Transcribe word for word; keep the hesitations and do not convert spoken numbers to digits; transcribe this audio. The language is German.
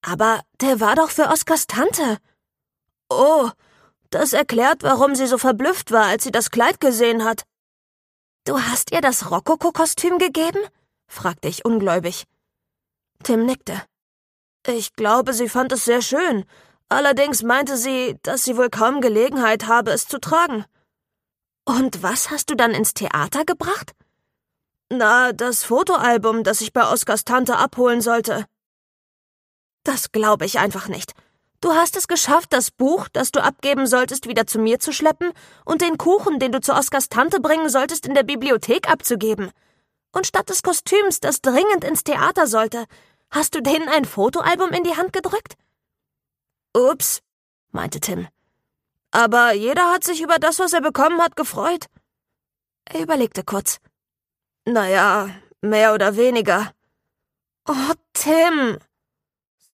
Aber der war doch für Oskars Tante. Oh, das erklärt, warum sie so verblüfft war, als sie das Kleid gesehen hat. »Du hast ihr das Rokoko-Kostüm gegeben?« fragte ich ungläubig. Tim nickte. »Ich glaube, sie fand es sehr schön. Allerdings meinte sie, dass sie wohl kaum Gelegenheit habe, es zu tragen.« »Und was hast du dann ins Theater gebracht?« »Na, das Fotoalbum, das ich bei Oskars Tante abholen sollte.« »Das glaube ich einfach nicht. Du hast es geschafft, das Buch, das du abgeben solltest, wieder zu mir zu schleppen und den Kuchen, den du zu Oskars Tante bringen solltest, in der Bibliothek abzugeben. Und statt des Kostüms, das dringend ins Theater sollte, hast du denen ein Fotoalbum in die Hand gedrückt?« »Ups«, meinte Tim. »Aber jeder hat sich über das, was er bekommen hat, gefreut.« Er überlegte kurz. »Naja, mehr oder weniger.« »Oh, Tim«,